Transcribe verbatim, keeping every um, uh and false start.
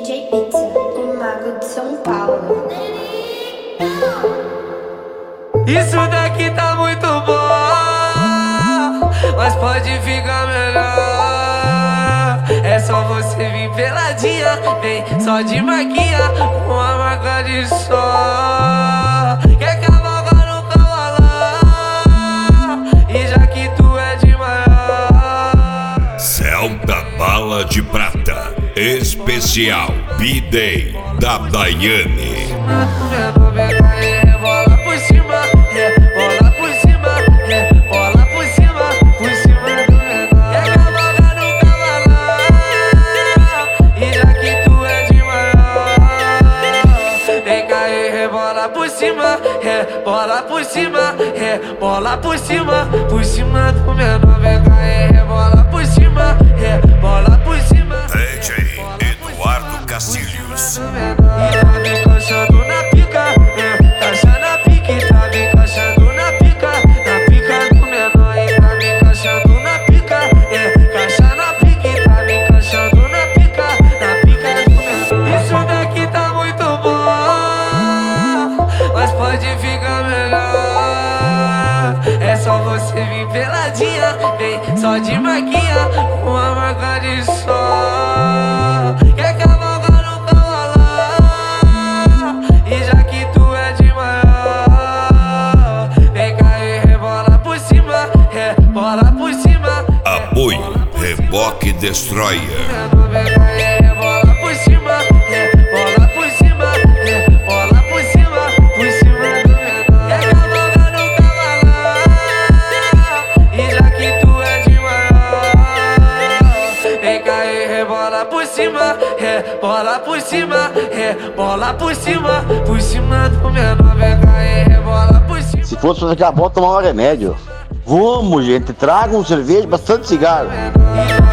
J Pizza, o mago de São Paulo. Isso daqui tá muito bom, mas pode ficar melhor. É só você vir peladinha, vem só de maquinha, com a marca de sol. Quer cavalgar no cavalão, e já que tu é de maior. Celta Bala de Prata, especial B-Day da Daiane. Rebola por cima, rebola por cima, rebola por cima, por cima do menor. Quer cavalgar no cavalão, e já que tu é de maior. Vem cá e rebola por cima, rebola por cima, rebola por cima, por cima do menor. Vem cá e rebola por cima, rebola por cima. D J Eduardo Castilhos. E tá me encaixando na pica, encaixa na pique, tá me encaixando na pica, na pica do menor. E tá me encaixando na pica, encaixa na pique, tá me encaixando na pica, na pica do menor. Isso daqui tá muito bom, mas pode ficar melhor. É só você vir peladinha, vem só de maquinha, com a marca de sol. Quer cavalgar no cavalão, e já que tu é de maior. Vem cá e rebola por cima, rebola por cima. Apoio Reboque Destroyer. Vem cá e rebola por cima, rebola por cima, rebola por cima, por cima do menor. Quer cavalgar no cavalão, e já que tu é de maior. Vem cá e rebola por cima, rebola por cima, rebola por cima, por cima do menor. Vem cá e rebola por cima. Se fosse fazer aquela bola, tomar um remédio. Vamos, gente, tragam cerveja, bastante cigarro. E